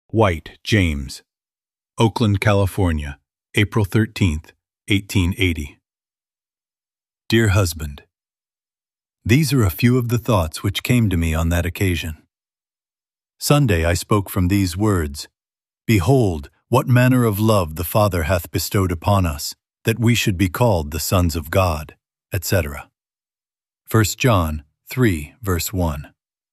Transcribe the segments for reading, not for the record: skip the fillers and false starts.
White, James. Oakland, California, April 13th, 1880. Dear Husband, these are a few of the thoughts which came to me on that occasion. Sunday I spoke from these words, Behold, what manner of love the Father hath bestowed upon us, that we should be called the sons of God, etc. 1 John 3, verse 1.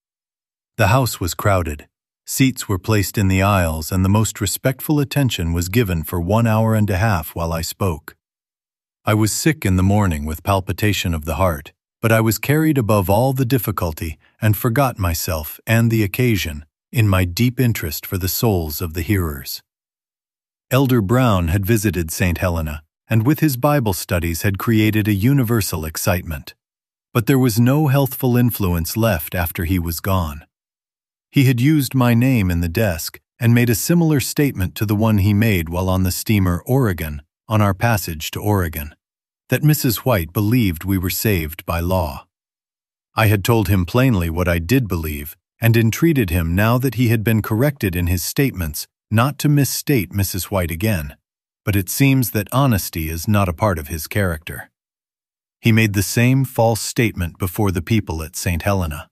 The house was crowded. Seats were placed in the aisles, and the most respectful attention was given for 1 hour and a half while I spoke. I was sick in the morning with palpitation of the heart, but I was carried above all the difficulty and forgot myself and the occasion in my deep interest for the souls of the hearers. Elder Brown had visited St. Helena, and with his Bible studies had created a universal excitement. But there was no healthful influence left after he was gone. He had used my name in the desk and made a similar statement to the one he made while on the steamer Oregon on our passage to Oregon, that Mrs. White believed we were saved by law. I had told him plainly what I did believe and entreated him, now that he had been corrected in his statements, not to misstate Mrs. White again, but it seems that honesty is not a part of his character. He made the same false statement before the people at St. Helena.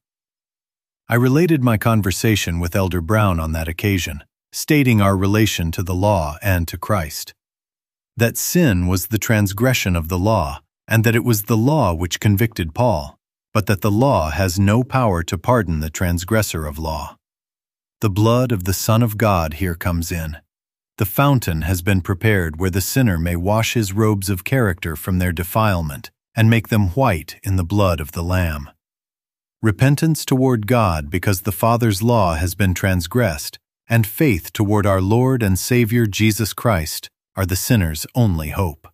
I related my conversation with Elder Brown on that occasion, stating our relation to the law and to Christ. That sin was the transgression of the law, and that it was the law which convicted Paul, but that the law has no power to pardon the transgressor of law. The blood of the Son of God here comes in. The fountain has been prepared where the sinner may wash his robes of character from their defilement and make them white in the blood of the Lamb. Repentance toward God because the Father's law has been transgressed, and faith toward our Lord and Savior Jesus Christ are the sinner's only hope.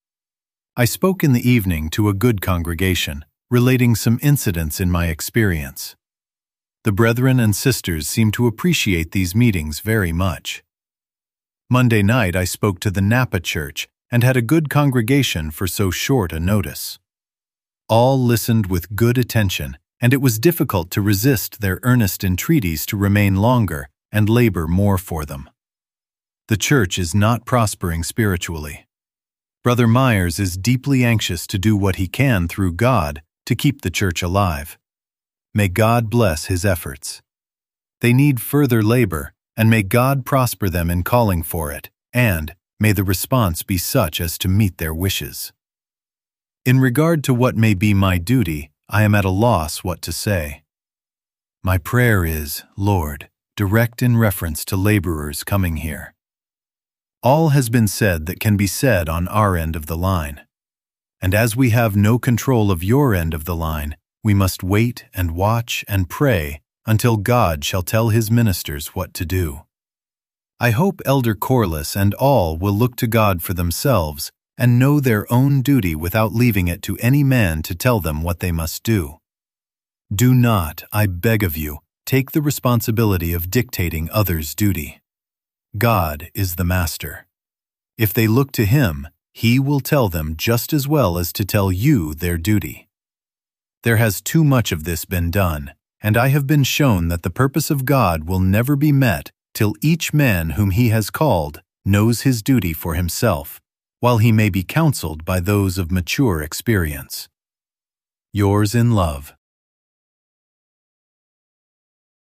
I spoke in the evening to a good congregation, relating some incidents in my experience. The brethren and sisters seem to appreciate these meetings very much. Monday night I spoke to the Napa Church and had a good congregation for so short a notice. All listened with good attention, and it was difficult to resist their earnest entreaties to remain longer and labor more for them. The church is not prospering spiritually. Brother Myers is deeply anxious to do what he can through God to keep the church alive. May God bless his efforts. They need further labor, and may God prosper them in calling for it, and may the response be such as to meet their wishes. In regard to what may be my duty, I am at a loss what to say. My prayer is, Lord, direct in reference to laborers coming here. All has been said that can be said on our end of the line. And as we have no control of your end of the line, we must wait and watch and pray until God shall tell his ministers what to do. I hope Elder Corliss and all will look to God for themselves and know their own duty without leaving it to any man to tell them what they must do. Do not, I beg of you, take the responsibility of dictating others' duty. God is the master. If they look to him, he will tell them just as well as to tell you their duty. There has too much of this been done, and I have been shown that the purpose of God will never be met till each man whom he has called knows his duty for himself, while he may be counseled by those of mature experience. Yours in love,